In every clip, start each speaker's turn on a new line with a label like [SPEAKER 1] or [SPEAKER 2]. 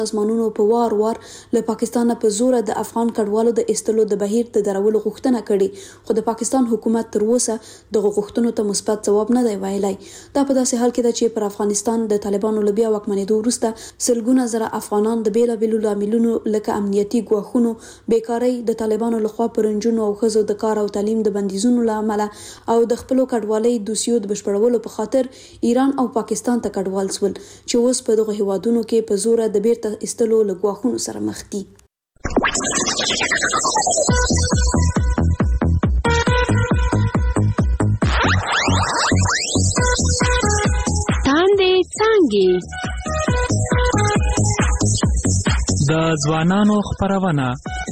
[SPEAKER 1] سازمانونو په وار له پاکستان په زور د افغان کډوالو د استلو د بهیر د درولو غوښتنه کړې، خو د پاکستان حکومت تر اوسه د غوښتنو ته مثبت ځواب نه دی ویلی. دا په داسې حال کې ده چې پر افغانستان د طالبانو له بیا واکمنېدو وروسته سلګونه زره افغانان د بیلابېلو لاملونو لکه امنیتي ګواښونو، بیکارۍ، د طالبانو لخوا پر نجونو او ښځو د کار او تعلیم د بندیزونو له امله او د خپلو کډوالۍ دوسیو د بشپړولو په خاطر ایران او پاکستان ته کډوال شول، چې اوس په دغه هیوادونو کې په زوره د بیرته استلو له ګواښونو سره مخ دي.
[SPEAKER 2] تاندې څانګې
[SPEAKER 3] د ځوانانو خپرونه.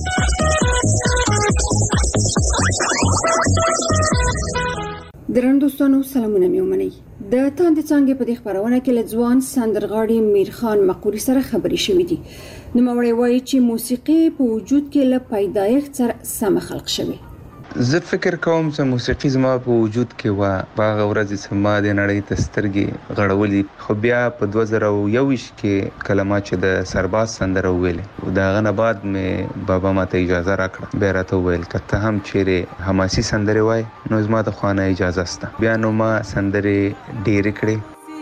[SPEAKER 4] درنو دوستانو سلامونه مې ومنئ. د تاندې څانګې په دې خپرونه کې له ځوان سندرغاړي میرخان مقوري سره خبرې شوې دي. نوموړی وایي چې موسیقي په وجود کې له پیدایښت سره سم خلق شوی.
[SPEAKER 5] زه فکر کوم چې موسیقي زما په وجود کې و باغ ورځ چې ما د نړۍ ته سترګې غړولې، خو بیا په 2021 کې کلمه چې د سرباز سندره ویلې دا غنه بعد مې بابا ماته اجازه راکړه، بیا راته ویل کته هم چیرې حماسي سندره وای نو زما ته خوانه اجازه سته. بیا نو ما سندره ډېرې کړې.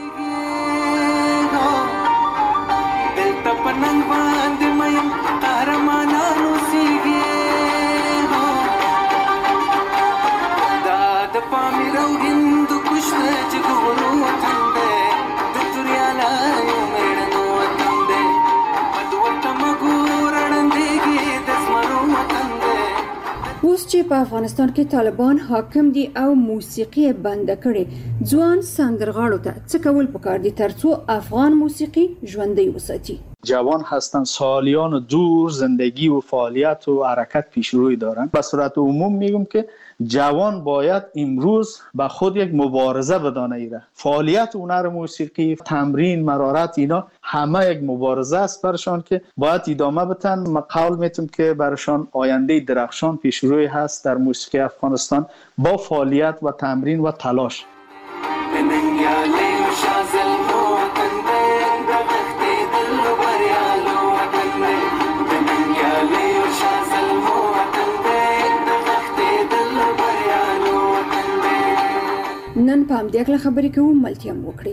[SPEAKER 4] چې په افغانستان کې طالبان حاکم دي او موسیقي بند کړي، ځوان سندرغاړو ته څه کول پکار دي ترڅو افغان موسیقی ژوندۍ وساتي؟
[SPEAKER 6] جوان هستن، سالیان دور زندگی و فعالیت و حرکت پیشروی دارن. به صورت عموم میگم که جوان باید امروز به خود یک مبارزه بدانه ایره. فعالیت هنر موسیقی، تمرین، مرارت اینا همه یک مبارزه است برشان که باید ادامه بدن. من قول میتونم که برشان آینده درخشان پیشروی هست در موسیقی افغانستان با فعالیت و تمرین و تلاش.
[SPEAKER 4] نن په همدې اړه خبرې کوو، ملتیا مو وکړئ.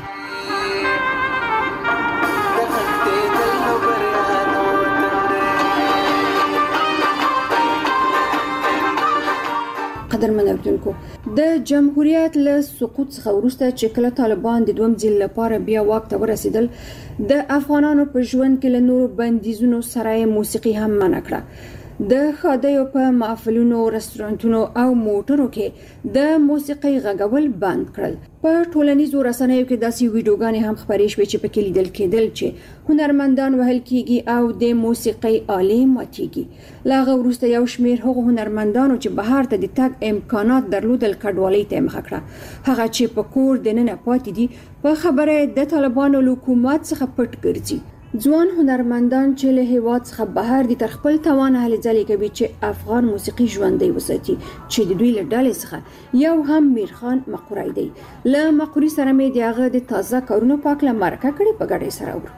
[SPEAKER 4] قدرمن اوریدونکو، د جمهوریت له سقوط څخه وروسته چې کله طالبان د دویم ځل لپاره بیا واک ته ورسېدل، د افغانانو په ژوند کې له نورو بندیزونو سره موسیقي هم منع کړه. د ښادیو په محفلونو، رستورانتونو او موټرو کې د موسیقۍ غږول بند کړل. په ټولنیزو رسنیو کې داسې ویډیوګانې هم خپرې شوې چې پکې لیدل کېدل چې هنرمندان وهل کېږي او د موسیقۍ آلې ماتېږي. له هغه وروسته یو شمېر هغو هنرمندانو چې بهر ته د تګ امکانات درلودل کډوالۍ ته مخه کړه. هغه چې په کور دننه پاتې دي په خبره د طالبانو له حکومت څخه پټ ګرځي. ځوان هنرمندان چې له هیواد څخه بهر دي تر خپل توان هلې ځلې کوي چې افغان موسیقي ژوندۍ وساتي، چې د دوی له ډلې څخه یو هم میرخان مقوري دی. له مقوري سره مې د هغه د تازه کارونو په اړه مرکه کړې، په ګډه سره اورو.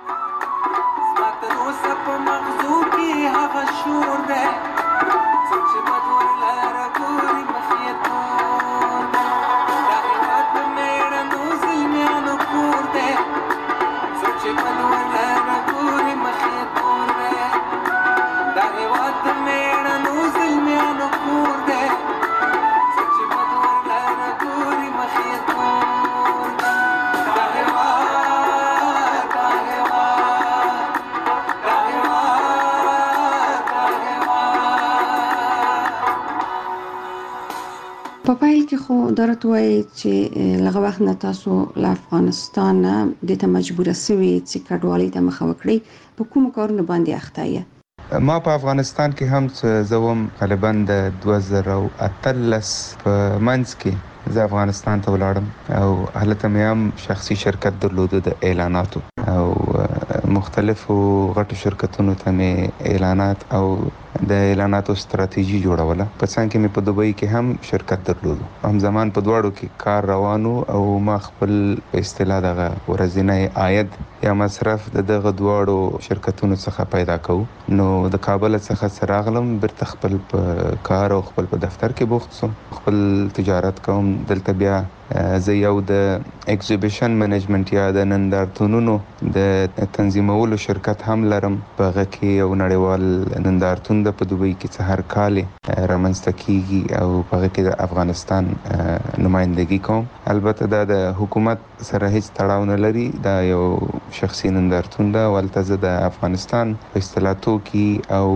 [SPEAKER 4] په پایل کې خو درته وایي چې لږ وخت نه تاسو له افغانستان د ته مجبور شوي چې کډوالۍ ته مخه وکړئ، په کوم کارونه باندې اخته یې؟
[SPEAKER 5] ما په افغانستان کې هم زوم غالبا د 2013 په منځ کې زه افغانستان ته ولاړم او هلته مې هم شخصي شرکت درلوده د اعلاناتو او مختلفو غټو شرکتونو ته مې اعلانات او د اعلاناتو ستراتیژي جوړوله. په څنګ کې مې په دوبۍ کې هم شرکت درلود. هم زمان په دواړو کې کار روانو او ما خپل په اصطلاح دغه ورځنی عاید یا مصرف دغه دواړو شرکتونو څخه پیدا کوو. نو د کابل څخه سراغلم برته خپل په کار او خپل په دفتر کې بوخت سوم. خپل تجارت کوم. دلته بیا زه یو د ایگزیبیشن منیجمنت یا د نندارتونونو د تنظیمولو شرکت هم لرم. په هغه کې یو نړیوال نندارتون د په دوبۍ کې څه هر کال رامنځته کیږي او په هغه کې د افغانستان نمائندګي کوم. البته دا د حکومت سره هیڅ تړاو نه لري. دا یو شخصي نندارتون ده. ولته زه د افغانستان په اصطلاح توکي او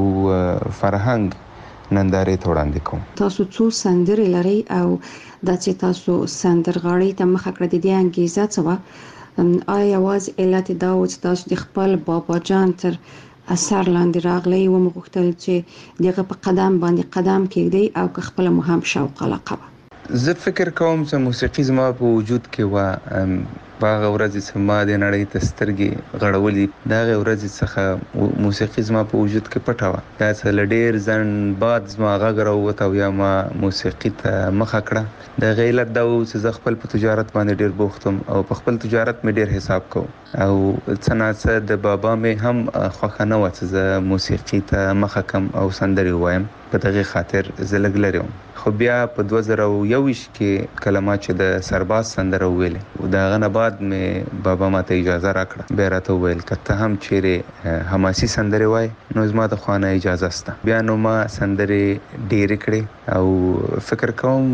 [SPEAKER 5] فرهنګ نندارې ته وړاندې کوم.
[SPEAKER 4] تاسو څو سندرې لري او دا چې تاسو سندرغاړي ته مخه کړې د دې انګیزه څه وه؟ آیا یوازې علت دا و چې تاسو د خپل بابا جان تر اثر لاندې راغلی و مغوښتل چې دغه په قدم باندې قدم کېږدئ او که خپله مو هم شوق علاقه وه؟
[SPEAKER 5] زه فکر کوم چې موسیقي زما په وجود کې وه. په هغه ورځې چې ما د نړۍ ته سترګې غړولې، د هغې ورځې څخه موسیقي زما په وجود کې پټه وه. دا څه له ډېر ځنډ بعد زما غږ راووت او یا ما موسیقي ته مخه کړه. د هغې علت دا و چې زه خپل په تجارت باندې ډېر بوخت وم او په خپل تجارت مې ډېر حساب کوم او څه ناڅه د بابا مې هم خوښه نه وه چې زه موسیقي ته مخه کم او سندرې ووایم. په دغې خاطر زه لږ لرې وم. خو بیا په 2021 کې کله ما چې د سرباز سندره وویلې، د هغه نه بعد مې بابا ما ته اجازه راکړه. بیا راته وویل که ته هم چیرې حماسي سندرې وایې نو زما د خوا نه اجازه شته. بیا نو ما سندرې ډېرې کړې او فکر کوم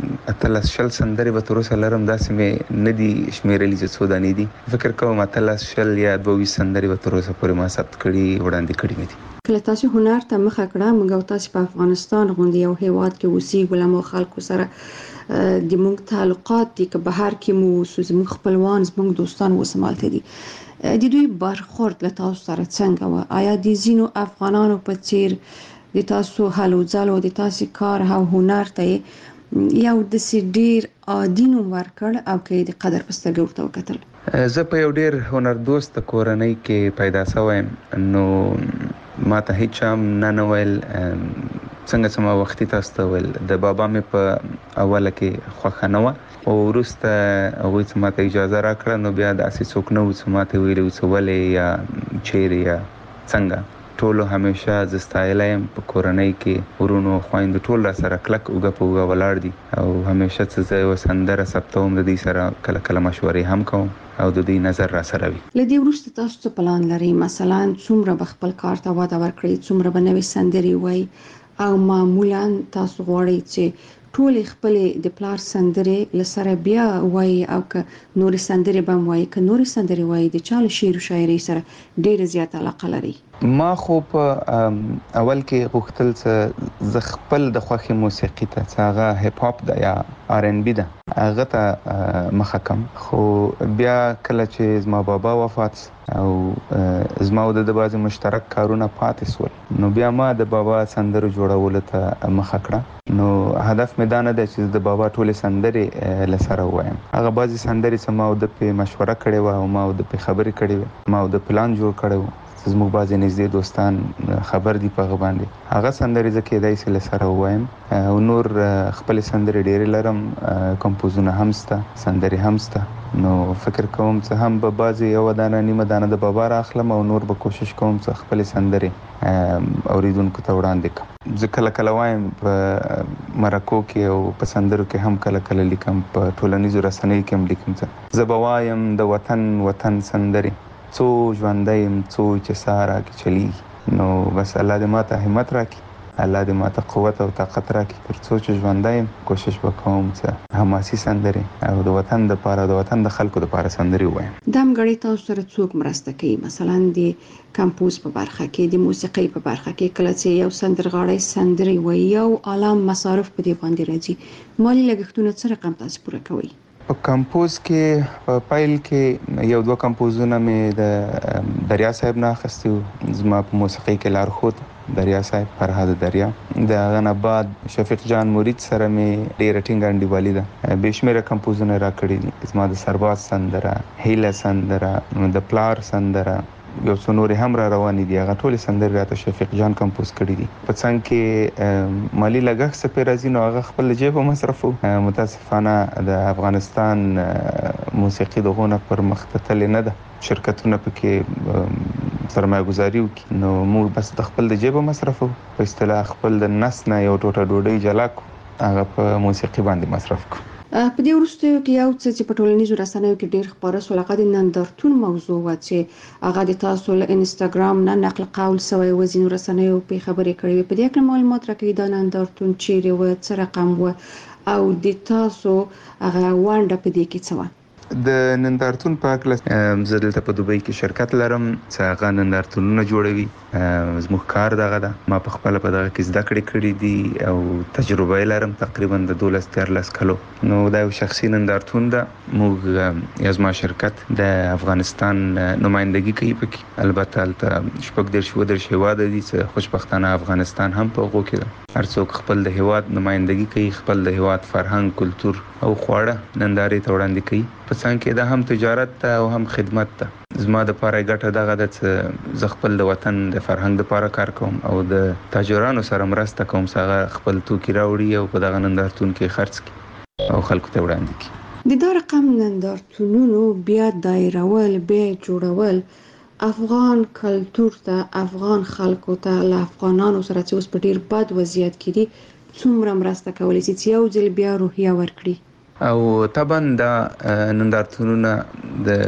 [SPEAKER 5] 18 سندرې به تر اوسه لرم. داسې مې نه دي شمېرلي چې څو دانې دي. فکر کوم 18 یا 22 سندرې به تر اوسه پورې ما ثبت کړي وړاندې کړي مې دي.
[SPEAKER 4] کله تاسو هنر ته مخه کړه، موږ تاسو په افغانستان غوندې یو هیواد کې اوسېږو، له خلکو سره د موږ تعلقات دي که بهر کې مو زموږ خپلوان زموږ دوستان وسمالته دي، د دوی برخورد له تاسو سره څنګه و؟ آیا د ځینو افغانانو په څیر د تاسو هلو ځلو د تاسو کار او هنر ته یو داسې ډیر عادي نوم ورکړ او که د قدر په سترګه ورته وکتل؟
[SPEAKER 5] زه په یو ډیر هنر دوست کورنۍ کې پیدا شوم، نو ما ته هیڅ هم نه ویل څنګه چې ما وختي تاسو ته ویل د بابا مې په اوله کې خوښه نه وه او وروسته هغوی چې ما ته اجازه راکړه نو بیا داسې څوک نه و چې ما ته ویلي و چې ولې یا چیرې یا څنګه. ټولو همیشه زه ستایلی یم. په کورنۍ کې ورونو خویندو ټول را سره کلک اوږه په اوږه ولاړ دي او همیشه چې زه یوه سندره ثبتوم د دوی سره کله کله مشورې هم کوم او د دوی نظر را سره وي.
[SPEAKER 4] له دې وروسته تاسو څه پلان لرئ؟ مثلا څومره به خپل کار ته وده ورکړئ؟ څومره به نوې سندرې وایي؟ او معمولا تاسو غواړئ چې ټولې خپلې د پلار سندرې له سره بیا وایي او که نورې سندرې به هم وایي؟ که نورې سندرې وایي د چا له شعر و شاعرۍ سره ډېره زیاته علاقه لرئ؟
[SPEAKER 5] ما خو په اول کې غوښتل چې زه خپل د خوښې موسیقي ته چې هغه هیپ هاپ ده یا R&B ده هغه ته مخه کم. خو بیا کله چې زما بابا وفات او زما او د بعضې مشترک کارونه پاتې سول نو بیا ما د بابا سندرو جوړولو ته مخه کړه. نو هدف مې دا نه دی چې د بابا ټولې سندرې له سره ووایم. هغه بعضې سندرې چې ما او د پې مشوره کړې وه او ما او د پې خبرې کړې وې، ما او د پلان جوړ کړی و، زموږ بعضې نږدې دوستان خبر دي په هغه باندې، هغه سندرې زه کېدای شي له سره ووایم. او نور خپلې سندرې ډېرې لرم، کمپوزونه هم شته، سندرې هم شته. نو فکر کوم چې هم به بعضې یوه دانه نیمه دانه د بابا راخلم او نور به کوشش کوم چې خپلې سندرې اوریدونکو ته وړاندې کړم. زه کله کله وایم په مرکو کې او په سندرو کې هم کله کله لیکم، په ټولنیزو رسنیو کې هم لیکم چې زه به وایم د وطن سندرې څو ژوندی یم څو چې ساه راکړي چلیږي. نو بس الله دې ما ته همت راکړي، الله دې ما ته قوت او طاقت راکړي تر څو چې ژوندی یم کوشش به کوم چې حماسي سندرې او د وطن دپاره د وطن د خلکو دپاره سندرې ووایم.
[SPEAKER 4] دا همګړی تاسو سره څوک مرسته کوي؟ مثلا د کمپوز په برخه کې، د موسیقۍ په برخه کې، کله چې یو سندرغاړی سندرې وایي یو عالم مصارف په دې باندې راځي، مالي لګښتونه څه رقم تاسو پوره کوئ؟
[SPEAKER 5] په کمپوز کې په پیل کې یو دوه کمپوزونه مې د دریا صاحب نه اخیستي وو. زما په موسیقۍ کې لارښود دریا صاحب، فرهاد دریا. د هغه نه بعد شفیق جان مرید سره مې ډېره ټینګه انډیوالي ده. بې شمېره کمپوزونه راکړي دي. زما د سرباز سندره، هیله سندره، د پلار سندره، یو څو نور هم را روان دي. هغه ټول سندرې راته شفیق جان کمپوز کړي دي. په څنګ کې مالی لګښت څه پې راځي نو هغه خپل جیب مصرفو. متاسفانه د افغانستان موسیقي دغونه پر مخ تللې نه ده. شرکتونه پکې سرمایه گذاري وکړي نو موږ بس د خپل د جیب مصرفو. په اصطلاح خپل د نس نه یو ټوټه ډوډۍ جلا کو، هغه په موسیقي باندې مصرف کو.
[SPEAKER 4] په دې وروستیو کې یو څه چې په ټولنیزو رسنیو کې ډېر خبره شو هغه د نندارتون موضوع و چې هغه د تاسو له انستګرام نه نقل قول شوی و، ځینو رسنیو په خبرې کړې. په دې کې معلومات راکړئ دا نندارتون چیرې و، څه رقم و او د تاسو هغه وانډه په دې کې څه و؟
[SPEAKER 5] د نندارتون په اړه زه دلته په دوبۍ کې شرکت لرم چې هغه نندارتونونه جوړوي. زموږ کار دغه ده. ما په خپل په دغه کې زده کړې کړې دي او تجربه لرم تقریبا د 12-13 کلو. نو دا یو شخصي نندارتون ده. موږ یزما شرکت د افغانستان نمائندګي کوي پکې. البته البته شپږ درش هیواد دي چې خوشبختانه افغانستان هم په هغو کې ده. هر څوک خپل د هیواد نمائندګي کوي، خپل د هیواد فرهنګ، کلتور او خواړه نندارې ته وړاندې کوي. په څنګ کې دا هم تجارت ته او هم خدمت ته. زما د پاره ګټه دغه ده چې زه خپل د وطن د فرهنګ لپاره کار کوم او د تاجرانو سره مرسته کوم چې هغه خپل توکي راوړي او په دغه نندارتون کې خرڅ کړي او خلکو ته وړاندې کړي.
[SPEAKER 4] د دا رقم نندارتونونو بیا دایرول، بیا جوړول افغان کلتور ته، افغان خلکو ته، له افغانانو سره چې اوس په ډیر بد وضعیت کې دي څومره مرسته کولی شي چې یو ځل بیا روحیه ورکړي؟
[SPEAKER 5] او طبعا دا نندارتونونه د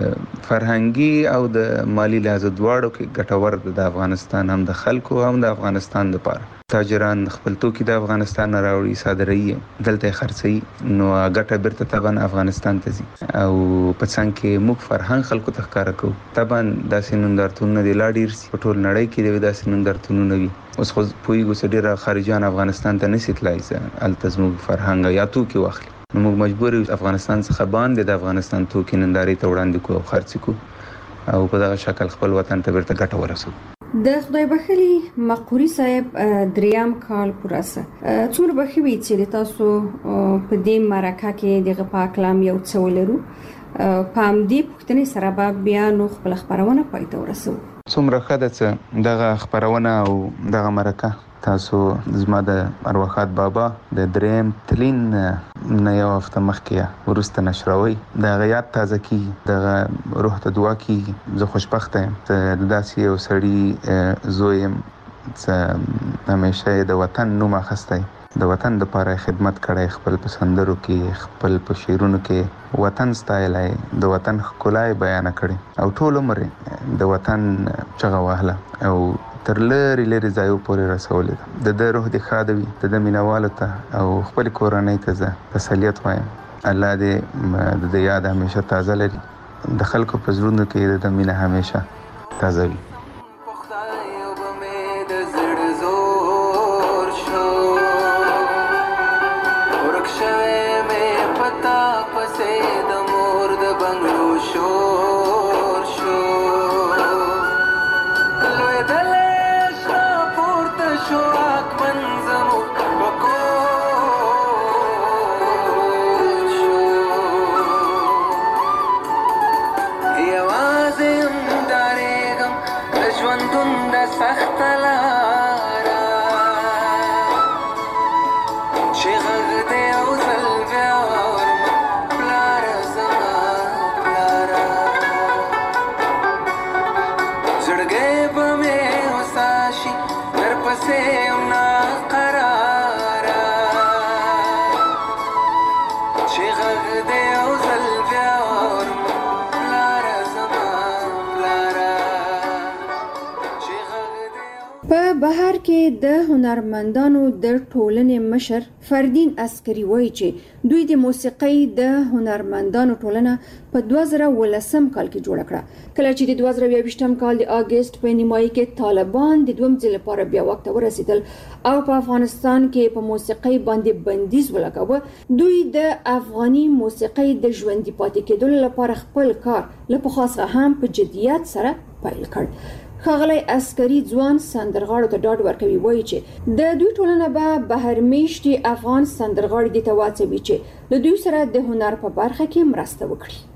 [SPEAKER 5] فرهنګي او د مالی لحاظ دواړو کې ګټور د افغانستان هم د خلکو هم د افغانستان لپاره. تاجران خپل توکي د افغانستان نه راوړي، صادروي، دلته خرڅوي، نو ګټه بیرته طبعا افغانستان ته ځي او په څنګ کې موږ فرهنګ خلکو ته ښکاره کوو. طبعا داسې نندارتونونه د لا ډیر سي په ټول نړۍ کې د داسې نندارتونونه وي. اوس خو پوهیږو چې ډېر خارجيان افغانستان ته نشي تلای چې هلته زموږ فرهنګ یا توکي واخلي. نو موږ مجبور یو افغانستان څخه باندې د افغانستان توکي نندارې ته وړاندې کوو او خرڅ کوو او په دغه شکل خپل وطن ته بیرته ګټه ورسوو.
[SPEAKER 4] د خدای بخلي مقوري صاحب دریم کال پوره سه څومره بخوي چې تاسو په دې مرکه کې دغه پاکلام یو څه ولرو په همدې پوښتنې سره به بیا نو خپل خبرونه پای ته ورسوو.
[SPEAKER 5] څومره ښه ده چې دغه خبرونه او دغه مرکه تاسو زما د ارواښاد بابا د دریم تلین نه یو هفته مخکې وروسته نشروي. دغه یاد تازه کیږي، دغه روح ته دعا کیږي. زه خوشبخته یم چې داسې یو سړي زوی یم چې همیشه د وطن نوم اخیستی، د وطن دپاره خدمت کړی، خپل په سندرو کې، خپل په شعرونو کې وطن ستایلی، د وطن ښکلا یې بیانه کړې او ټول عمر د وطن چغه وهله او تر لري لري ځایو پورې رسولې ده. د روح د ښاده وي، د مینوالو ته او خپل کورنۍ ته زه تسلیت وایم. الله دې د یاد همیشه تازه لري، د خلکو په زړونو کې د مینه همیشه تازه وي.
[SPEAKER 4] بهر کې د هنرمندانو د ټولنې مشر فردین عسکري وایي چې دوی د موسیقۍ د هنرمندانو ټولنه په 2013 کال کې جوړه کړه، کله چې د 2022 کال د اگست په نیمایي کې طالبان د دویم ځل لپاره بیا وخت ورسېدل او په افغانستان کې په موسیقۍ باندې بندیز ولګاوه. دوی د افغاني موسیقۍ د ژوندي پاتې کېدو لپاره خپل کار له پخوا څخه هم په جدیت سره پیل کړ. ښاغلی عسکري ځوان سندرغاړو ته ډاډ ورکوي، وایي چې د دوی ټولنه به بهر میشتي افغان سندرغاړي دې ته واچوي چې له دوی سره د هنر په برخه کې مرسته وکړي.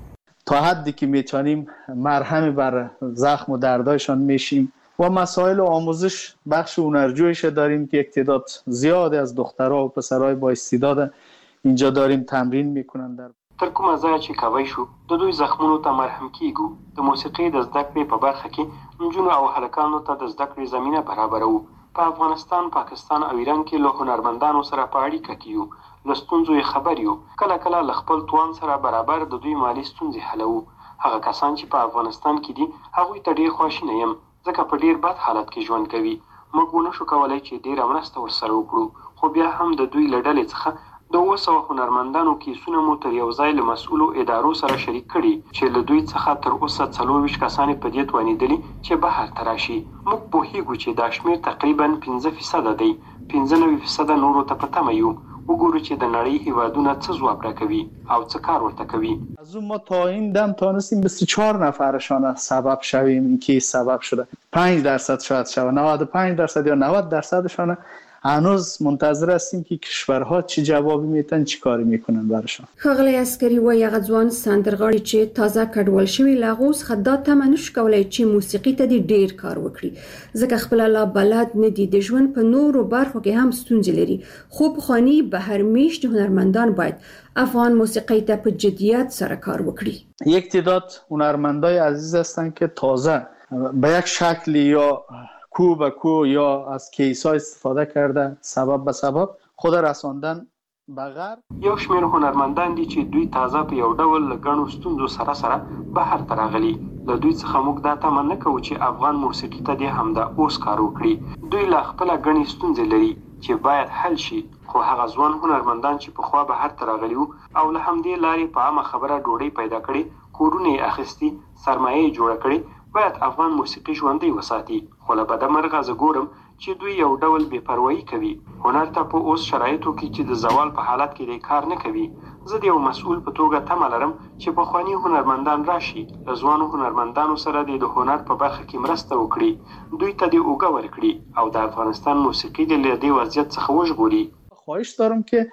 [SPEAKER 6] تا حدی که میتونیم مرهم بر زخم و دردایشان میشیم و مسائل آموزش بخش هنرجویش داریم که یک تعداد زیادی از دخترها و پسرای با استعداد اینجا داریم تمرین میکنن. در
[SPEAKER 2] تر کومه ځای چې کوی شو د دوی زخمونو ته مرهم کیږو. د موسیقي د زده کړې په برخه کې نجونو او هلکانو ته د زده کړې زمینه برابرو. په افغانستان، پاکستان او ایران کې له هنرمندانو سره په اړیکه کې یو، له ستونزو یې خبر یو. کله کله له خپل توان سره برابر د دوی مالي ستونزې حلوو. هغه کسان چې په افغانستان کې دي هغوی ته ډېر خواشینی یم، ځکه په ډېر بد حالت کې ژوند کوي. موږ ونشو کولی چې ډېره مرسته ورسره وکړو، خو بیا هم د دوی له ډلې څخه د 200 هنرمندانو کیسونه مو تر یو ځای له مسؤلو ادارو سره شریک کړي چې له دوی څخه تر اوسه 24 کسان په دې توانېدلي چې بهر ته راشي. موږ پوهیږو چې دا شمېر تقریبا 5% دی. 95% نورو ته په تمه یو. وګورو چې د نړۍ هیوادونه څه ځواب راکوي او څه کار ورته کوي.
[SPEAKER 6] از اون ما تا این دم تانستیم 24 نفرشان سبب شویم که سبب شده 5% شاید شود 95% یا 90%شان هنوز منتظر هستیم که کشورها چه جوابی میتن چی کاری میکنن برشان.
[SPEAKER 4] ښاغلی عسکري وایي هغه ځوان سندرغاړي چې تازه کډوال شوي له هغو څخه دا تمه نشو کولی چې موسیقي ته دې ډېر کار وکړي، ځکه خپله لا بلد نه دي. د ژوند په نورو برخو کې هم ستونزې لري، خو پخواني بهرمیشتي هنرمندان باید افغان موسیقی ته په جدیت سره کار وکړي.
[SPEAKER 6] یک تعداد هنرمندای عزیز هستن که تازه به یک شکل یا کو به کو یا از کیس‌ها استفاده کرده سبب به سبب خود رساندن به غرب.
[SPEAKER 2] یو شمېر هنرمندان دي چې دوی تازه په یو ډول له ګڼو ستونزو سره بهر ته راغلي. له دوی څخه موږ دا تمه نه کوو چې افغان موسیقي ته دې همدا اوس کار وکړي. دوی لا خپله ګڼې ستونزې لري چې باید حل شي، خو هغه ځوان هنرمندان چې پخوا بهر ته راغلي وو او له همدې لارې په عامه خبره ډوډۍ پیدا کړې، کورونه یې اخیستي، سرمایه یې جوړه کړې، باید افغان موسیقي ژوندۍ وساتي. خو له بده مرغه زه ګورم چې دوی یو ډول بې پروایي کوي. هنر ته په اوس شرایطو کې چې د زوال په حالت کې دی کار نه کوي. زه د یو مسؤل په توګه تمه لرم چې پخواني هنرمندان راشي، له ځوانو هنرمندانو سره د هنر په برخه کې مرسته وکړي، دوی ته دې اوږه ورکړي او د افغانستان موسیقي دې له دې وضعیت څخه وژغوري.
[SPEAKER 6] خواهش دارم که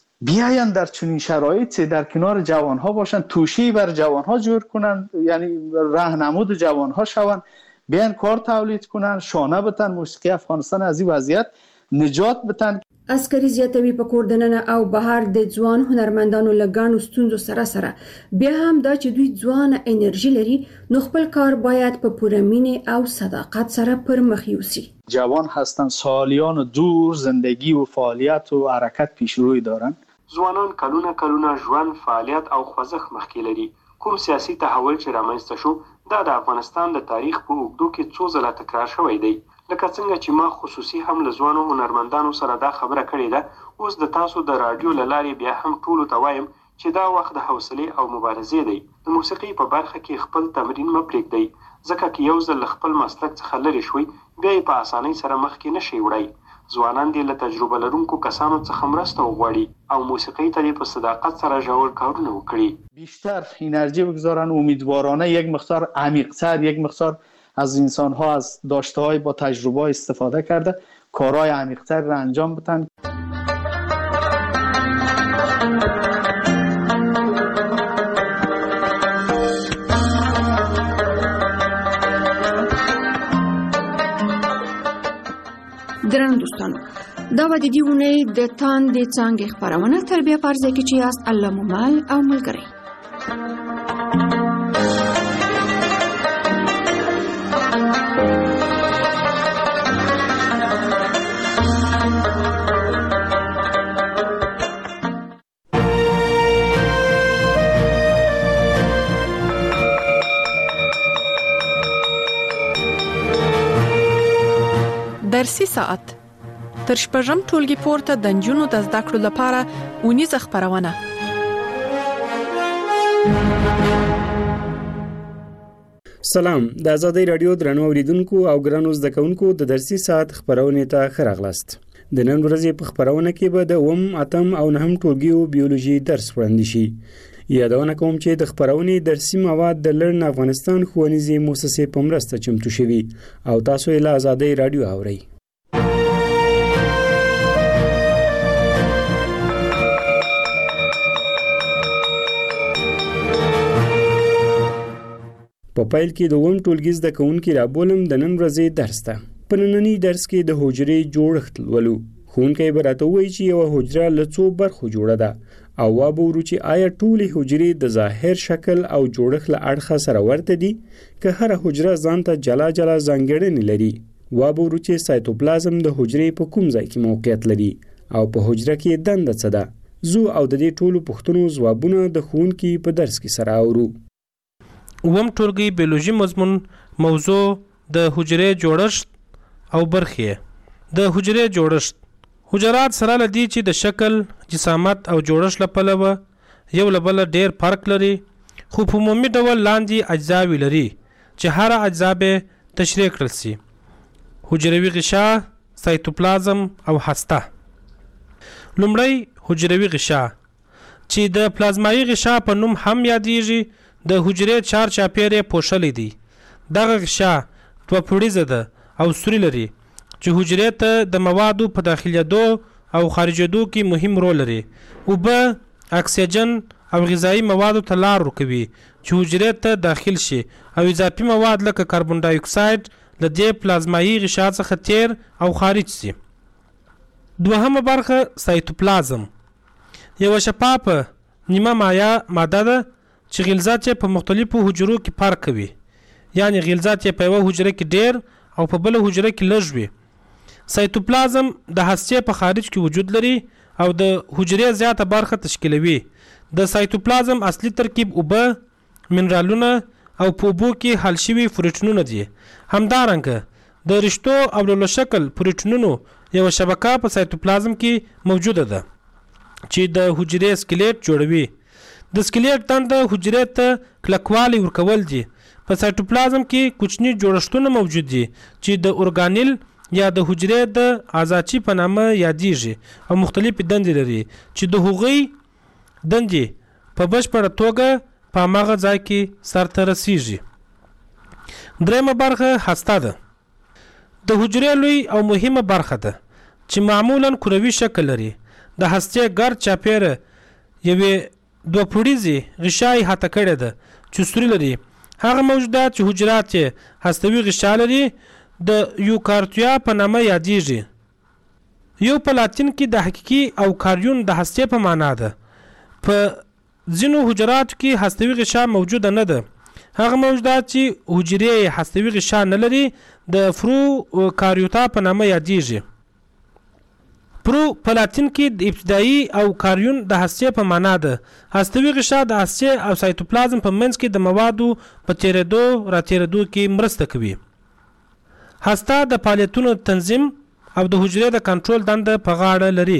[SPEAKER 6] بیاین در چنین شرایطی در کنار جوانها باشن، توشی بر جوانها جور کنن، یعنی راهنمود جوانها شون، بیاین کار تولید کنن، شانه بتن، موسیقی افغانستان از این وضعیت نجات بتن.
[SPEAKER 4] عسکري زیاتوي په کور دننه او بهر د ځوان هنرمندانو له ګڼو ستونزو سره بیا هم دا چې دوی ځوانه انرژي لري، نو خپل کار باید په پوره مینه او صداقت سره پر مخ یوسي.
[SPEAKER 6] جوان هستن، سالیان دور زندگی و فعالیت و حرکت پیش روی دارن.
[SPEAKER 2] ځوانان کلونه ژوند، فعالیت او خوځښت مخکې لري. کوم سیاسي تحول چې رامنځته شو دا د افغانستان د تاریخ په اوږدو کې څو ځله تکرار شوی دی. لکه څنګه چې ما خصوصي هم له ځوانو هنرمندانو سره دا خبره کړې ده، اوس د تاسو د راډیو له لارې بیا هم ټولو ته وایم چې دا وخت د حوصلې او مبارزې دی. د موسیقۍ په برخه کې خپل تمرین مه پرېږدئ، ځکه که یو ځل له خپل مسلک څخه لرې شوئ بیا یې په اسانۍ سره مخکې نشئ وړی. ځوانان دې له تجربه لرونکو کسانو څخه مرسته وغواړي او موسیقۍ ته دې په صداقت سره ژور کارونه وکړي.
[SPEAKER 6] بیشتر انرژی بگذارن، امیدوارانه یک مقدار عمیق‌تر، یک مقدار از انسان‌ها از داشته‌های با تجربه استفاده کرده کارهای عمیق‌تر را انجام بدن.
[SPEAKER 4] درنو دوستانو، دا و د دې اونۍ د تاندې څانګې خپرونه تر بیا په ځای کې چې یاست الله مو مل او ملګری.
[SPEAKER 7] درسي ساعت تر شپږم ټولګي پورته د نجونو د زده کړو لپاره اونیزه خپرونه.
[SPEAKER 8] سلام، د آزادۍ رادیو درنو اوریدونکو او ګرانو زده کوونکو د درسي ساعت خپرونې ته ښه راغلاست. د نن ورځې په خپرونه کې به د 8 او 9 ټولګیو بیولوژي درس وړاندې شي. یادونه کوم چې د خپرونې درسي مواد د لرن افغانستان ښوونیزې مؤسسې په مرسته چمتو شوي او تاسو یې له آزادۍ رادیو اورئ. په پیل کې د اووم ټولګي زده کوونکي رابولم د نن ورځې درس ته. په ننني درس کې د حجرې جوړښت ولولو. ښوونکی به راته ووایي چې یوه حجره له څو برخو جوړه ده او وابورو چې آیا ټولې حجرې د ظاهر شکل او جوړښت له اړخه سره ورته دي که هره حجره ځان ته جلا جلا ځانګړنې لري. وابورو چې سایتوپلازم د حجرې په کوم ځای کې موقعیت لري او په حجره کې دنده څه ده. زو او د دې ټولو پوښتنو ځوابونه د ښوونکي په درس کې سره اورو.
[SPEAKER 9] اووم ټولګي بیولوژي مضمون موضوع د حجرې جوړښت او برخې. د حجرې جوړښت حجرات سره لدی چې د شکل، جسامت او جوړښت له پلوه یو له بله ډیر فرق لري، خو په عمومي ډول لاندې اجزاوې لري چې هر اجزا به تشریح کړل سي: حجروي غشا، سایتوپلازم او هسته. لومړی حجروي غشا چې د پلازمایي غشا په نوم هم یادیږي، د حجرې چار چاپیرې پوښلې دي. دغه غشا دوه پوړیزه ده او سوري لري چې حجرې ته د موادو په داخلېدو او خارجېدو کې مهم رول لري. اوبه، اکسیجن او غذایي موادو ته لار ورکوي چې حجرې ته داخل شي او اضافي مواد لکه کاربن ډای اکساید له دې پلازمایي غشا څخه تیر او خارج شي. دوهمه برخه سایتوپلازم یوه شفافه نیمه مایع ماده ده چې غلظت یې په مختلفو حجرو کې فرق کوي، یعنی غلظت یې په یوه حجره کې ډیر او په بله حجره کې لږ وي. سایتوپلازم د هستې په خارج کې وجود لري او د حجرې زیاته برخه تشکیلوي. د سایتوپلازم اصلي ترکیب اوبه، منرالونه او په اوبو کې حل شوي پروټینونه دي. همدارنګه د رشتو او لولو شکل پروټینونو یوه شبکه په سایتوپلازم کې موجوده ده چې د حجرې سکلیټ جوړوي. د سکلیټ دنده حجرې ته کلکوالی ورکول دي. په سایتوپلازم کې کوچني جوړښتونه موجود دي چې د اورګانیل یا د حجرې د اعضاچي په نامه یادیږي او مختلفې دندې لري چې د هغوی دندې په بشپړه توګه په هماغه ځای کې سرته رسیږي. درېیمه برخه هسته ده. د حجرې لوی او مهمه برخه ده چې معمولا کروي شکل لري. د هستې ګرد چاپیره یوې دوه پوړیزې غشای هته کړې ده چې سوري لري. هغه موجودات چې حجرات یې هستوي غشا لري د یوکارتیا په نامه یادیږي. یو په لاتین کې د حقیقي او کاریون د هستې په معنا ده. په ځینو حجراتو کې هستوي غشا موجوده نه ده. هغه موجودات چې حجرې هستوي غشا نه لري د فرو کاریوتا په نامه یادیږي. پرو په لاتین کې د ابتدایي او کاریون د هستې په معنا ده. هستوي غشا د هستې او سایتوپلازم په منځ کې د موادو په تیرېدو راتیرېدو کې مرسته کوي. هسته د فعالیتونو تنظیم او د حجرې د کنټرول دنده په غاړه لري.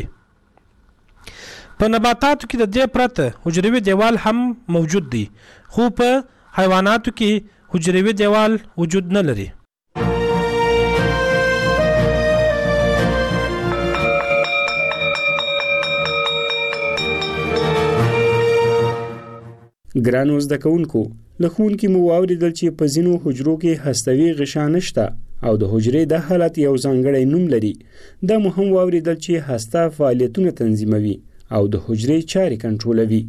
[SPEAKER 9] په نباتاتو کې د دې پرته حجروي دیوال هم موجود دی، خو په حیواناتو کې حجروي دیوال وجود نه لري.
[SPEAKER 8] ګرانو زده کوونکو، له ښوونکي مو واورېدل چې په ځینو حجرو کې هستوي غشا نشته او د حجرې د حالت یو ځانګړی نوم لري. دا مو هم واورېدل چې هسته فعالیتونه تنظیموي او د حجرې چارې کنټرولوي.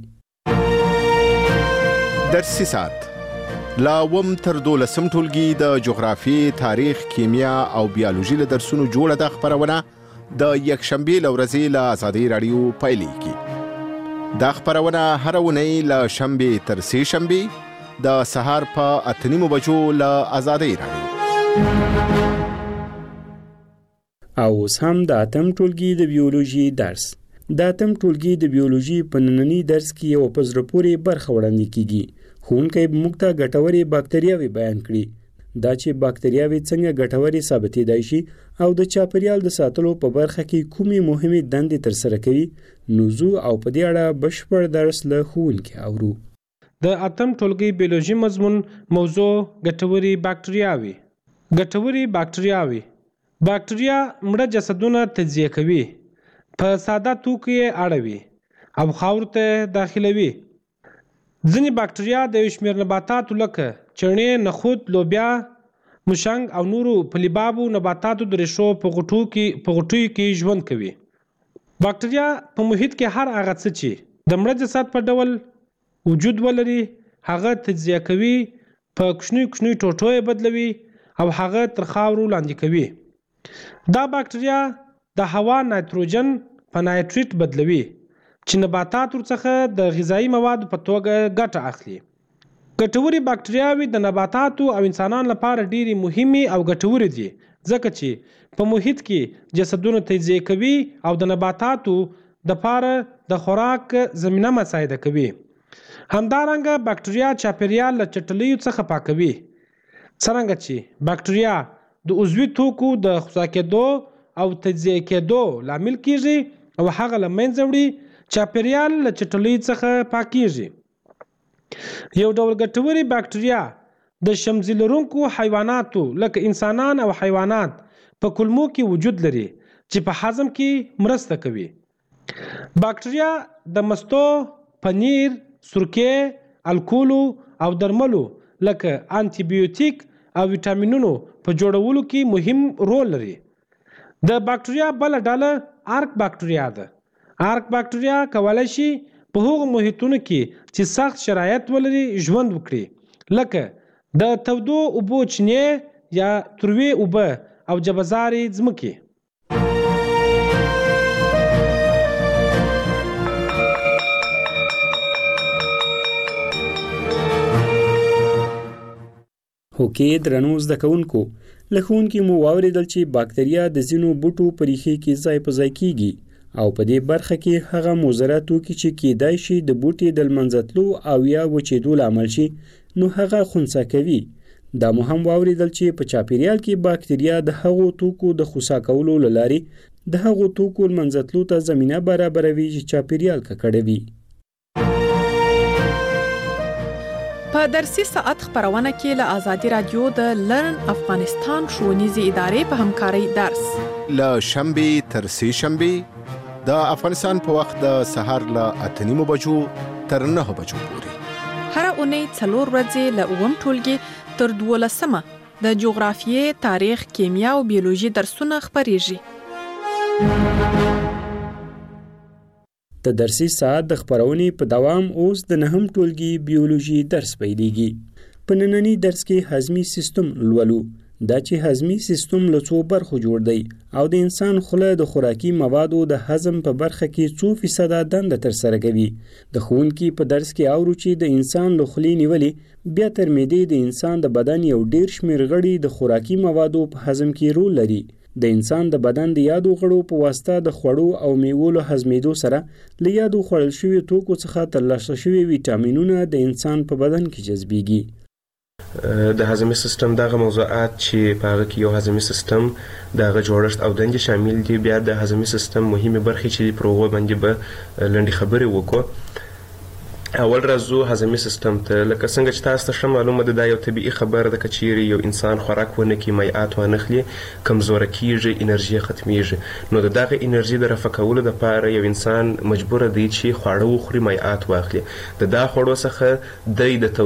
[SPEAKER 10] درسي ساعت لا اووم تر 12 ټولګي د جغرافیې، تاریخ، کیمیا او بیولوژي له درسونو جوړه ده خپرونه د یکشنبې له ورځې له ازادۍ راډیو پیلېږي. دا خپرونه هره اونۍ له شنبې تر سې شنبې د سهار په 8:30 بجو له ازادۍ راډیو.
[SPEAKER 8] او اوس هم د اتم ټولګي د بیولوژي درس. د اتم ټولګي د بیولوژي په ننني درس کې یو په زړه پورې برخه وړاندې کیږي. ښوونکی به موږ ته ګټورې باکتریاوې بیان کړي. دا چې باکتریاوې څنګه ګټورې ثابتېدای شي او د چاپیریال د ساتلو په برخه کې کومې مهمې دندې ترسره کوي، نوزو او په دې اړه بشپړ درس له ښوونکي اورو.
[SPEAKER 9] د اتم ټولګي بیولوژي مضمون موضوع ګټورې باکتریاوې. ګټورې باکتریاوې. باکتریا مړه جسدونه تجزیه کوي، په ساده توکو یې اړوي او خاورو ته داخلوي. ځینې باکتریا د یو شمېر نباتاتو لکه چڼې، نخود، لوبیا، مشنګ او نورو پلیبابو نباتاتو د ریښو په غوټیو کې ژوند کوي. باکتریا په محیط کې هر هغه څه چې د مړه جسد په ډول وجود ولري هغه تجزیه کوي، په کوچني ټوټو یې بدلوي او هغه تر خاورو لاندې کوي. دا باکټریا د هوا نایتروجن په نایتریت بدلوي چې نباتات ورڅخه د غذایی موادو په توګه ګټه اخلي. ګټورې باکټریاوې د نباتاتو او انسانانو لپاره ډېرې مهمې او ګټورې دي ځکه چې په محیط کې جسدونه تجزیه کوي او د نباتاتو دپاره د خوراک زمینه مساعده کوي. همدارنګه باکټریا چاپیریال له چټلیو څخه پاکوي. څرنګه چې باکټریا د عضوي توکو د خصا کېدو او تجزیه کېدو لامل کیږي او هغه له منځه وړي، چاپیریال له چټلیو څخه پاکیږي. یو ډول ګټوري باکټریا د شمزي لرونکو حیواناتو لکه انسانان او حیوانات په کولمو کې وجود لري چې په هضم کې مرسته کوي. باکټریا د مستو، پنیر، سرکې، الکولو او درملو لکه انټي بیوټیک او ویټامینونو په جوړولو کې مهم رول لري. د باکټریا بل ډله آرک باکټریا ده. آرک باکټریا کولای شي په هغو محیطونو کې چې سخت شرایط ولري ژوند وکړي، لکه د تودو اوبو چینې یا تروې اوبه او جبهزارې ځمکې.
[SPEAKER 8] هوکې درنو زده کوونکو، له ښوونکي مو واورېدل چې باکتریا د ځینو بوټو په ریښې کې ځای په ځای کیږي او په دې برخه کې هغه مضره توکي چې کیدای شي د بوټي د لمنځتلو او یا وچېدو لامل شي نو هغه خنثی کوي. دا مو هم واورېدل چې په چاپیریال کې باکتریا د هغو توکو د خنثی کولو له لارې د هغو توکو لمنځتلو ته زمینه برابروي چې چاپیریال ککړوي.
[SPEAKER 7] په درسي ساعت خبرونه کې له آزادي رادیو د لرن افغانستان ښوونیزې ادارې په همکارۍ درس
[SPEAKER 10] له شنبې تر سې شنبې د افغانستان په وخت د سهار له 8:30 بجو تر 9 بجو پورې
[SPEAKER 7] هر اونۍ 4 ورځې له 9 ټولګي تر 12 د جغرافیې، تاریخ، کیمیا او بیولوژي درسونه خبرېږي.
[SPEAKER 8] د درسي ساعت د خبرونې په دوام اوس د 9 ټولګي بیولوژي درس پیلېږي. په نننی درس کې هضمي سیستم لولو. دا چې هضمي سیستم له څو برخو جوړ دی او د انسان خوله د خوراکي موادو د هضم په برخه کې 2% دنده ترسره کوي. د ښوونکي په درس کې اورو چې د انسان له خولې نیولې بیا تر معدې د انسان د بدن یو ډیر شمیر غړي د خوراکي موادو په هضم کې رول لري. د انسان د بدن د یادو غړو په واسطه د خوړو او میوو له هضمېدو سره له یادو خوړل شوي توکو څخه ترلاسه شوي ویټامینونه د انسان په بدن کې جذبېږي.
[SPEAKER 11] د هضمي سیستم دغه موضوعات چې په هغه کې یو هضمي سیستم دغه جوړښت او دندې شامل دي، بیا د هضمي سیستم مهمه برخې چې پر هغه باندې به لنډې خبرې وکړو. اول راځو هضمي سیستم ته. لکه څنګه چې تاسو ته ښه معلومه ده، دا یو طبیعي خبره ده که چیرې یو انسان خوراک ونه کړي، مایعات وانخلي، کمزوره کیږي، انرژي ختمیږي. نو د دغه انرژي د رفع کولو دپاره یو انسان مجبوره دی چې خواړه وخوري، مایعات واخلي. د دا خوړو څخه دی د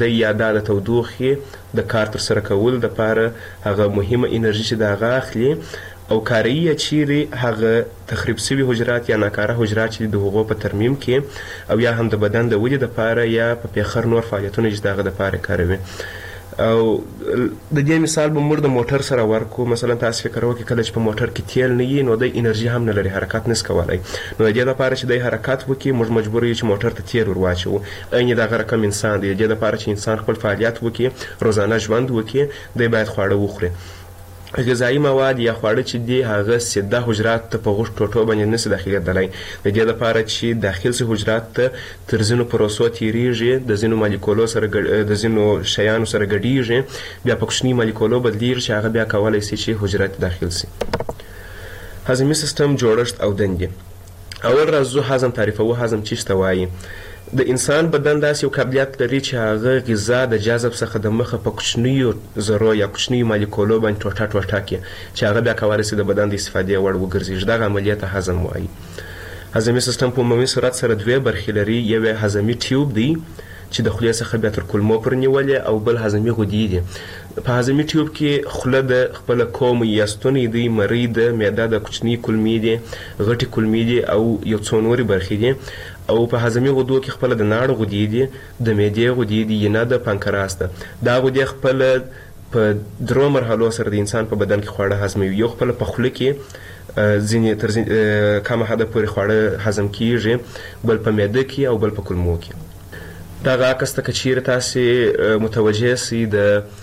[SPEAKER 11] تودوخې د کار ترسره کولو دپاره هغه مهمه انرژي چې د هغه اخلي او کاریي چیرې هغه تخریب شوي حجرات یا ناکاره حجرات چې د هغو په ترمیم کې او یا هم د بدن د ودې دپاره یا په پیخر نور فعالیتونه چې د هغه دپاره کاروي. او د دې مثال به موږ د موټر سره ورکو. مثلا تاسو فکر وکړئ کله چې په موټر کې تیل نه وي نو د انرژي هم نه لري، حرکت نس کولی. نو د دې لپاره چې د حرکت وکړي موږ مجبور یو چې موټر ته تیل ور واچوو. عین دغه رقم انسان دی. د دې لپاره چې انسان خپل فعالیت وکړي، روزانه ژوند وکړي، دی باید خواړه وخوري. غذایی مواد یا خواړه چې دي هغه سیده حجرات ته په غوښ ټوټو باندې نشي داخلېدلی. د دې لپاره چې داخل سي حجرات ته تر ځینو پروسو تیریږي، د ځینو مالیکولو سره د ځینو شیانو سره ګډیږي، بیا په کوچني مالیکولو بدلیږي چې هغه بیا کولی سي چې حجرات داخل سي. هضمي سیستم جوړښت او دندې. اول راځو هضم تعریفوو. هضم څه ته وایي؟ د انسان بدن داسې یو قابلیت لري چې هغه غذا د جذب څخه د مخه په کوچنیو ذرو یا کوچنیو مالیکولو باندې ټوټه کړي چې هغه بیا کولی شي د بدن د استفادې وړ وګرځېږي. دغه عملیات ته هضم وایي. هضمي سیستم په عمومي صورت سره دوه برخې لري. یو هضمي ټیوب دی چې د خولې څخه بیا تر کولمو پورې نیولې، او بل هضمي غدې دي. په هضمي ټیوب کې خوله د خپله کوم یا ستونی دی، مرۍ ده، معده د کوچني کولمې دي، غټې کولمې دي او یو څو نورې برخې دي. او په هضمي غدو کې خپل د ناړو غدې دي، د معدې غدې دي، ینه د پانکراس ده. دا غدې خپل په درو مرحلو سره د انسان په بدن کې خواړه هضموي. یو خپل په خوله کې ځینې تر کمه حده پورې خواړه هضم کیږي، بل په معده کې او بل په کولمو کې. دغه عکس ته که چیرې تاسې متوجه سئ د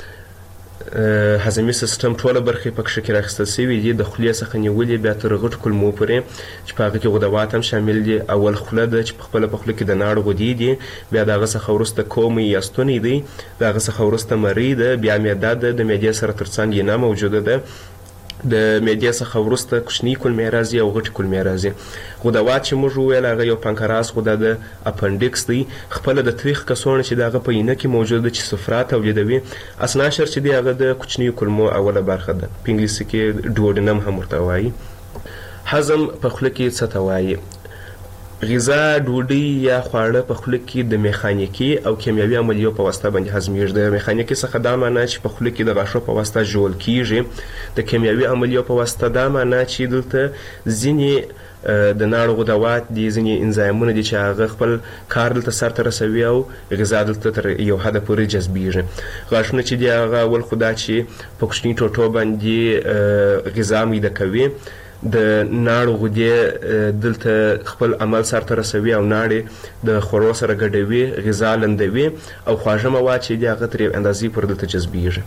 [SPEAKER 11] هضمي سیستم ټوله برخې په کښې کې راخیستل سوي دي، د خولې څخه نیولې بیا تر غټ کولمو پورې چې په هغه کې غدوات هم شامل دي. اول خوله ده چې په خپله په خوله کې د ناړو غدې دي، بیا د هغه څخه وروسته کومی یا ستونی دی، د هغه څخه وروسته مرۍ ده، بیا معده ده، د معدې سره تر څنګ ینه موجوده ده، د معدې څخه وروسته کوچني کولمې راځي او غټې کولمې راځي. غدوات چې موږ وویل هغه یو پانکراس غده ده، اپنډکس دی، خپله د تریخ کڅوړه چې د هغه په ینه کې موجوده ده چې صفرا تولیدوي. اسناشر چې دی هغه د کوچنیو کولمو اوله برخه ده، په انګلیسي کې ډوډنم هم ورته وایي. هضم په خوله کې څه ته وایي؟ غذا ډوډۍ یا خواړه په خوله کې د میخانیکي او کیمیاوي عملیو په واسطه باندې هضمېږي. د میخانیکي څخه دا معنی چې په خوله کې د غاښو په واسطه ژول کیږي، د کیمیاوي عملیو په واسطه دا معنی چې دلته ځینې د ناړو غدوات دي، ځینې انزایمونه دي چې هغه خپل کار دلته سرته رسوي او غذا دلته تر یو حده پورې جذبیږي. غاښونه چې دي هغه اول خو دا چې په کوچني ټوټو باندې غذا میده کوي، د ناړو غدې دلته خپل عمل سرته رسوي او ناړې د خوړو سره ګډوي، غذا لندوي او خواږه مواد چې دي هغه تر یو اندازې پورې دلته جذبیږي.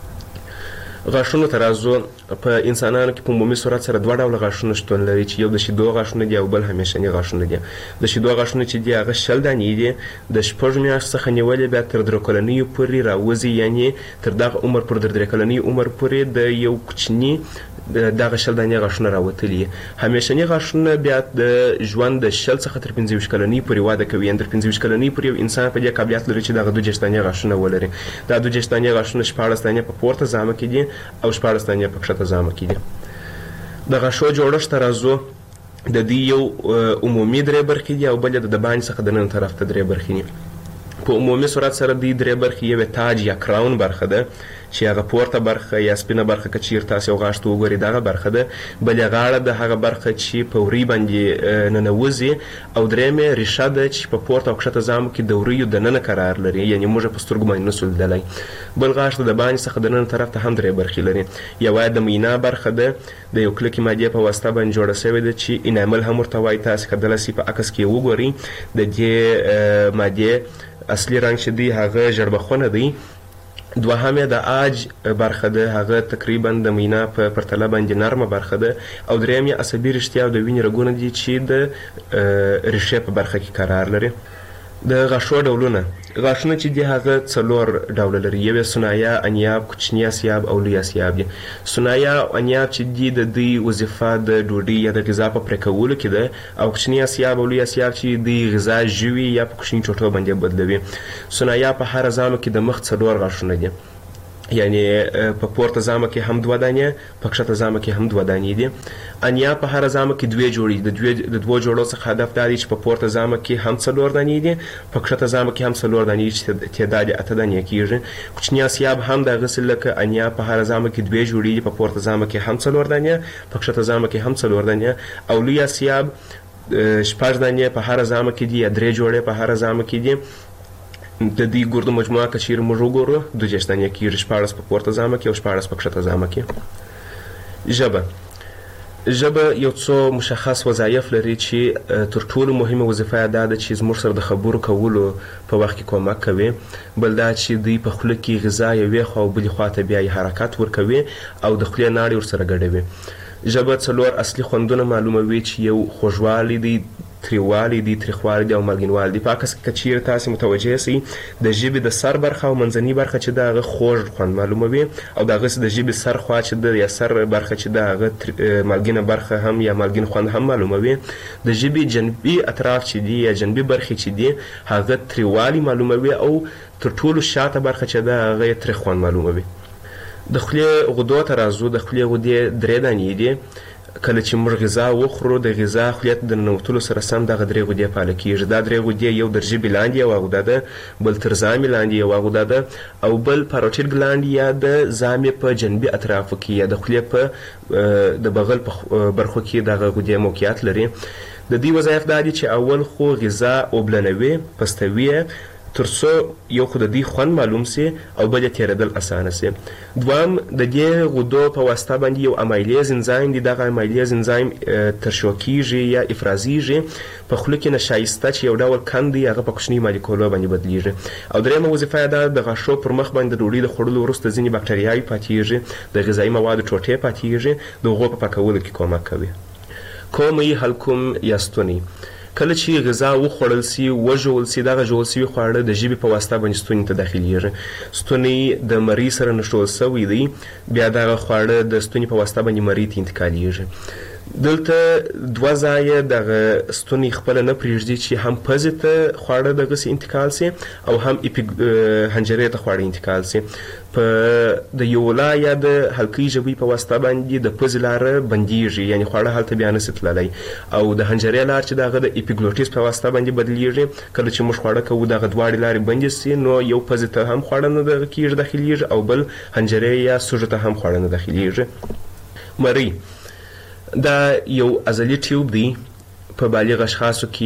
[SPEAKER 11] غاښونو ته راځو. په انسانانو کې په عمومي صورت سره دوه ډوله غاښونه شتون لري چې یو د شیدو غاښونه دي او بل همیشني غاښونه دي. د شیدو غاښونه چې دي هغه 60 دانې دي، د 6 میاشتو څخه نیولې بیا تر 3 کلنیو پورې راوځي، یعنې تر دغه عمر پورې، تر 3 کلنۍ عمر پورې د یو کوچني دغه 60 دانې غاښونه راوتلي. همیشني غاښونه بیا د ژوند د 60 څخه تر 25 کلنۍ پورې واده کوي، یعنې تر 25 کلنۍ پورې یو انسان په دې قابلیت لري چې دغه 62 دانې غاښونه ولري. دا 62 دانې غاښونه 14 دانې په پورته زامه کې دي او 14 دانې په کښته زامه کې دي. د غاښو جوړښت ته راځو. د دې یو عمومي 3 برخې دي او بل د باندې څخه د نن طرف ته 3 برخې دي. په عمومي صورت سره دې 3 برخې یو تاج یا کراون برخه ده چې هغه پورته برخه یا سپینه برخه که چیرې تاسې یو غاښ ته وګورئ دغه برخه ده، بلې غاړه د هغه برخه چې په ورۍ باندې ننوځي، او درېیمې ریښه ده چې په پورته او کښته زامو کې د وریو دننه قرار لري، یعنې موږ په سترګو باندې نسو لیدلی. بل غاښ د باندې څخه د نن طرف ته هم 3 برخې لري. یوه د مینا برخه ده، د یو کلکې مادې په واسطه باندې جوړه سوې ده چې انامل هم ورته وایي. تاسې کیدلی سي په عکس کې وګورئ د دې مادې اصلي رنګ چې دی هغه ژړبخونه دی. دوهمه د آج برخه ده، هغه تقریبا د مینا په پرتله باندې نرمه برخه ده. او درېیمه عصبي رشتیا او د وینې رګونه دي چې د ریښې په برخه کې قرار لري. د غاښو ډولونه. غاښونه چې دي هغه 4 ډوله لري. یو یې ثنایا، انیاب، کوچني اسیاب او لوی اسیاب دي. ثنایا او انیاب چې دي د دوی وظیفه د ډوډۍ یا د غذا په پرې کولو کې ده، او کوچني اسیاب او لوی اسیاب چې د غذا ژوي یا په کوچني ټوټو باندې بدلوي. ثنایا په هر زامو کې د مخ 4 غاښونه دي، یعنی په پورته زامه کې هم 2 دانې، په کښته زامه کې هم 2 دانې دي. انیا په هر زامه کې 2 جوړې دي. د 2 جوړو څخه هدف دا دی چې په پورته زامه کې هم 4 دانې دي، په کښته زامه کې هم 4 دانې چې تعداد 8 دانې کیږي. کوچني اسیاب هم د غسل لکه انیا په هر زامه کې 2 جوړې دي، په پورته زامه کې هم 4 دانې، په کښته زامه کې هم 4 دانې. او لوی اسیاب 6 دانې په هر زامه کې دي، یا 3 جوړې په هر زامه کې دي. د دې ګردو مجموعه که چیرې موږ وګورو 2 دانې کېږي، 14 په پورته زامه کې او 14 په کښته زامه کې. ژبه یو څو مشخص وظایف لري چې تر ټولو مهمه وظیفه یې دا ده چې زموږ سره د خبرو کولو په وخت کې کومک کوي. بل دا چې دوی په خوله کې غذا یوې خوا او بلې خوا ته بیا حرکت ورکوي او د خولې ناړې ورسره ګډوي. ژبه 4 اصلي خوندونه معلوموي چې یو خوږوالی دی، تریوالی دی، تریخوالی دی او مالګینوالی دی. په عکس کې که چیرې تاسې متوجه سئ د ژبې د سر برخه او منځنۍ برخه چې ده هغه خوږ خوند معلوموي، او دغسې د ژبې سر خوا چې ده یا سر برخه چې ده هغه مالګینه برخه هم یا مالګین خوند هم معلوموي. د ژبې جنبي اطراف چې دي یا جنبي برخې چې دي هغه تریوالی معلوموي، او تر ټولو شاته برخه چې ده هغه یې تریخ خوند معلوموي. د خولې غدو ته راځو. د خولې غدې 3 دانې دي. کله چې موږ غذا وخورو د غذا خلیت د ننوتلو سره سم دغه درې غدې فعاله کیږي. دا درې غدې یو در ژبې لاندې یوه غده ده، بل تر زامې لاندې یوه غده ده، او بل پاروټیډ ګلاند یا د زامې په جنبي اطرافو کې یا د خولې په د بغل په برخو کې دغه غدې موقعیت لري. د دې وظایف دا دي چې اول خو غذا اوبلنوي، پستوي، ترڅو یو خو د دې خوند معلوم سي او بل یې تېرېدل اسانه سي. دوام د دې غدو په واسطه باندې یو امایلیز انزایم دی. دغه امایلیز انزایم ترشح کیږي یا افرازیږي په خوله کې نشایسته چې یو ډول کند دی هغه په کوچني مالیکولو باندې بدلیږي. او درېیمه وظیفه یې دا د غاښو پر مخ باندې د ډوډۍ د خوړلو وروسته ځینې بکټریاوې پاتېږي، د غذایي موادو ټوټې پاتېږي، د هغو په پاکولو کې کومک کوي. کومي حلقوم یا ستونی کله چې غذا وخوړل سي وژول سي دغه ژول سوي خواړه د ژبې په واسطه باندې ستوني ته داخليږي. ستونی د مرۍ سره نښلول سوی دی، بیا دغه خواړه د ستوني په واسطه باندې مرۍ ته انتقالیږي. دلته دوه ځایه دغه ستونی خپل نه پرېږدي چې هم پزې ته خواړه دغسې انتقال سي او هم حنجرې ته خواړه انتقال سي. په د یولا یا د حلقې ژبې په واسطه باندې د پزې لاره بندیږي، یعنی خواړه هلته بیا نسي تللی، او د حنجرې لار چې دغه د اپیګلوټیس په واسطه باندې بدلیږي. کله چې موږ خواړه کوو دغه دواړې لارې بندې سي نو یو پزې ته هم خواړه نه دغه کېږي داخلیږي او بل حنجرې یا سوژه ته هم خواړه نه داخلیږي. مرۍ دا یو عضلي ټیوب دی، په بالغ اشخاصو کې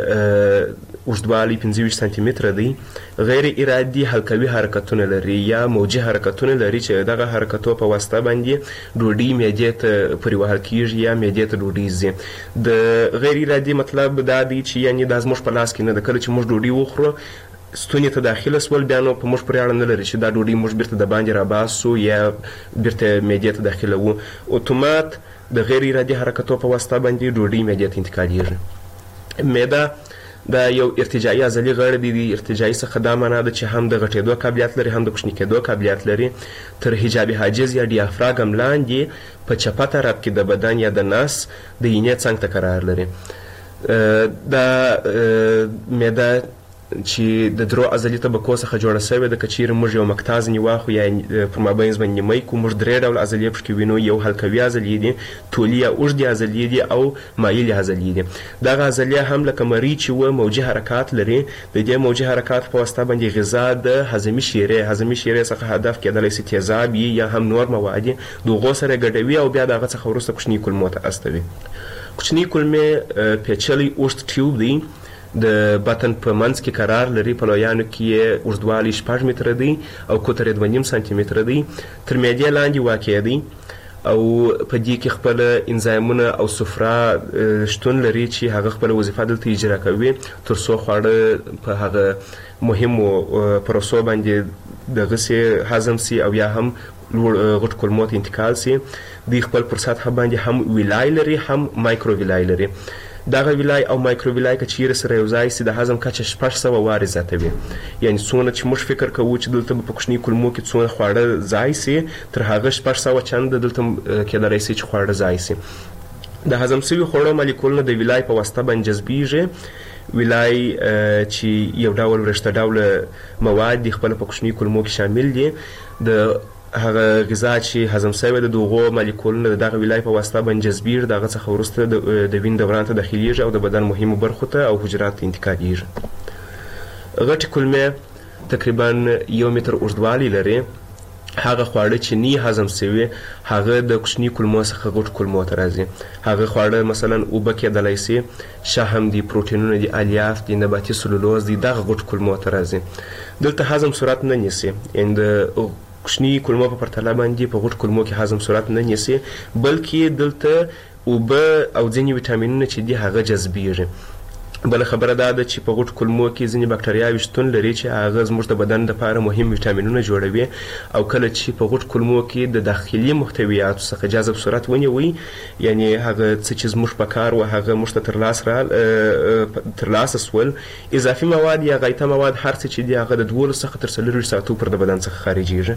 [SPEAKER 11] اوږدوالی 25 سانتي متره دی. غیر ارادي حلقوي حرکتونه لري یا موجي حرکتونه لري چې دغه حرکتو په واسطه باندې ډوډۍ معدې ته پورې وهل کیږي یا معدې ته ډوډۍ ځي. د غیر ارادي مطلب دا دی چې یعنې دا زموږ په لاس کې نه ده. کله چې موږ ډوډۍ وخورو ستوني ته داخله سول بیا نو په موږ پورې اړه نه لري چې دا ډوډۍ موږ بیرته د باندې راباسو یا بیرته معدې ته داخله وو. اتومات د غیر ارادي حرکتو په واسطه باندې ډوډۍ معدې ته انتقالیږي. معده دا یو ارتجاعي عضلي غړی دی. ارتجاعي څخه دا معنا ده چې هم د غټېدو قابلیت لري هم د کوچني کېدو قابلیت لري. تر حجاب حاجز یا ډیافراګم لاندې په چپه طرف کې د بدن یا د نس د اینې څنګ ته قرار لري. دا معده چې د درو عضلي طبقو څخه جوړه سوې ده. که چیرې موږ یو مقطع ځینې واخلو یا پر مابینځ باندې نیمۍ کړو، موږ درې ډوله عضلې پکې وینو. یو حلقوي عضلې دي، طولي یا اوږدې عضلې دي او مایلې عضلې دي. دغه عضلې هم لکه مرۍ چې وه موجي حرکات لري. د دې موجي حرکات په واسطه باندې غذا د هضمي شیرې څخه هدف کېدلی سي تیزاب یا هم نور مواد د هغو سره ګډوي او بیا د هغه څخه وروسته کوچني کولمو ته استوي. کوچني کولمې پیچلی اوږد ټیوب دی، د بطن په منځ کې قرار لري. په لویانو کې یې اوږدوالی 6 متره دی او قطر یې 2.5 سانتي متره دی. تر معدې لاندې واقع دی او په دې کې خپل انزایمونه او صفرا شتون لري چې هغه خپل وظیفه دلته اجرا کوي تر څو خواړه په هغه مهمو پروسو باندې دغسې هضم سي او یا هم غټ کولمو ته انتقال سي. دوی خپل پر سطحه باندې هم ویلای لري هم مایکرو ویلای لري. دغه ویلای او مایکرو ویلای که چیرې سره یو ځای سي د هضم کچه 600 وارې زیاتوي. یعنې څونه چې موږ فکر کوو چې دلته به په کوچني کولمو کې څونه خواړه ځای سي تر هغه 600 چنده دلته کېدلی سي چې خواړه ځای سي. د هضم سوي خوړو مالیکولونه د ویلای په واسطه باندې جذبیږي. ویلای چې یو ډول ورشته ډوله مواد دي خپله په کوچني کولمو کې شامل دي. د هغه غذا چې هضم سوی د دغو مالیکولونه د دغه ویلای په واسطه باندې جذبیږي. د هغه څخه وروسته د وینې دوران ته داخلیږي او د بدن مهمو برخو ته او حجراتو ته انتقالیږي. غټې کولمې تقریبا 1 متر اوږدوالی لري. هغه خواړه چې نه هضم سوي هغه د کوچني کولمو څخه غټ کولمو ته راځي. هغه خواړه مثلا اوبه کېدلی سي، شحم دي، پروټینونه دي، الیاف دي، نباتي سلولوز دي، دغه غټ کولمو ته راځي. دلته هضم صورت نه نیسي، یعنې د کوچني کولمو په پرتله باندې په غټ کولمو کې هضم صورت نه نیسي، بلکې دلته اوبه او ځینې ویټامینونه چې دي هغه جذبیږي. بله خبره دا ده چې په غټ کولمو کې ځینې بکټریاوې شتون لري چې هغه زموږ د بدن لپاره مهم ویټامینونه جوړوي. او کله چې په غټ کولمو کې د داخلي محتویاتو څخه جذب صورت ونیوي، یعنې هغه څه چې زموږ په کار و هغه موږ ته ترلاسه سول، اضافي مواد یا غایطه مواد هر څه چې دي هغه د 12 څخه تر 24 ساعتو پر د بدن څخه خارجیږي.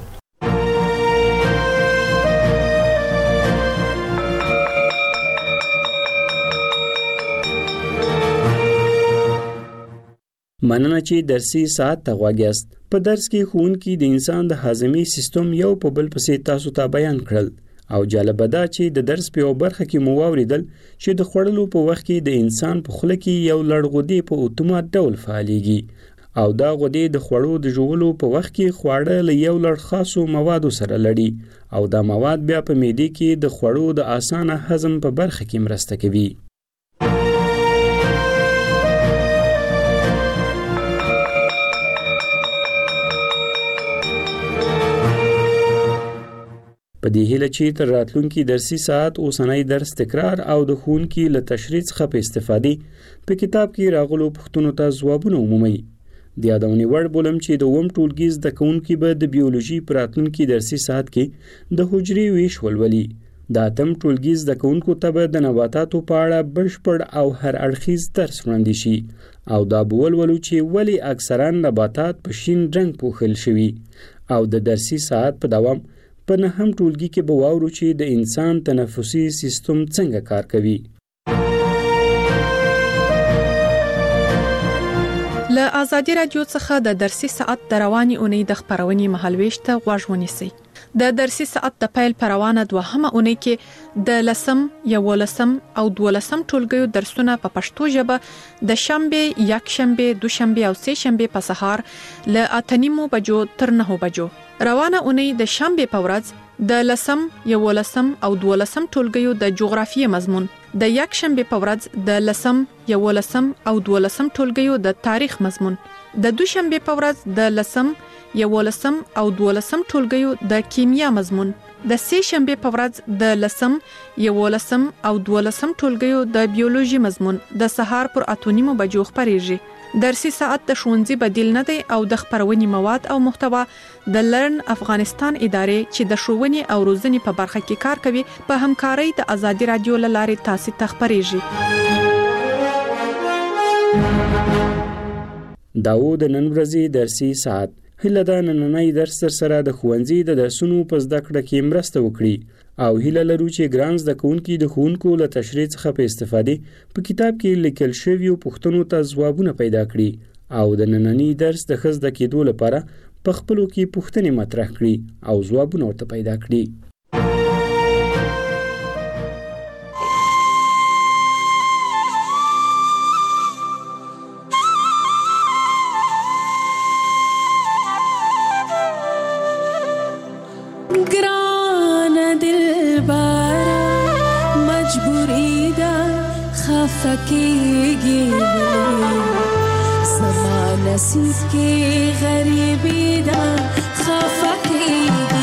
[SPEAKER 8] مننه چې درسي ساعت ته غوږ یاست. په درس کې ښوونکي د انسان د هاضمي سیستم یو په بل پسې تاسو ته بیان کړل او جالب ده چې د درس په برخه کې مو واوریدل چې د خوړلو په وخت کې د انسان په خوله کې یو لړغودي په اتومات ډول فعاليږي او دا غدې د خوړو د ژوولو په وخت کې خواړه له یو لړ خاصو موادو سره لړي او دا مواد بیا په معدې کې د خوړو د اسانه هضم په برخه کې مرسته کوي. په دې هیله چې تر راتلونکي درسي ساعت اوسنۍ درس تکرار او د ښوونکي له تشریح څخه په استفادې په کتاب کې راغلو پوښتنو ته ځوابونه ومومئ. د یادونې وړ بولم چې د اووم ټولګي زده کوونکي به د بیولوژي په راتلونکي درسي ساعت کې د حجرې ویش ولولي. د اتم ټولګي زده کوونکو ته به د نباتاتو په اړه بشپړ او هر اړخیز درس وړاندې شي او دا به ولولو چې ولې اکثرا نباتات په شین رنګ پوښل شوي او د درسي ساعت په دوام په نهم ټولګي کې به واورو چې د انسان تنفسي سیستم څنګه کار کوي.
[SPEAKER 7] له آزادي رادیو څخه د درسي ساعت د رواني اونۍ د خبرونې مهالويش ته غوږ ونیسئ. د درسي ساعت د پیل پروانه دوهمه اونۍ کې د لسم، یولسم او دولسم ټولګیو درسونه په پښتو ژبه د شنبه، یکشنبه، دوشنبه او سه شنبه په سهار له 8:30 بجو تر 9 بجو. روانه اونۍ د شنبه په ورځ د لسم، یولسم او دولسم ټولګیو د جغرافیې مضمون، د یکشنبه په ورځ د لسم، یولسم او دولسم ټولګیو د تاریخ مضمون، د دوشنبه په ورځ د لسم، یولسم او دولسم ټولګیو د کیمیا مضمون، د سه شنبه په ورځ د لسم، یولسم او دولسم ټولګیو د بیولوژي مضمون د سهار پر 8:30 بجو خبريږي. درسي ساعت د ښوونځي بدیل نه دی او د خبرونې مواد او محتوا د لرن افغانستان ادارې چې د ښوونې او روزنې په برخه کې کار کوي په همکارۍ د آزادي رادیو له لارې تاسو ته خبريږي.
[SPEAKER 8] داو د نن ورځې درسي ساعت هله دا نننۍ درس سره د ښوونځي د درسونو په زده کړه کې مرسته وکړي او هله لرو چې ګران زده کوونکي د ښوونکو له تشریح څخه په استفادې په کتاب کې لیکل شویو پوښتنو ته ځوابونه پیدا کړي او د نننۍ درس د ښه زده کېدو لپاره په خپلو کې پوښتنې مطرح کړي او ځوابونه ورته پیدا کړي.
[SPEAKER 12] फकीगी समा नसीब की गरीबी दा खफकीगी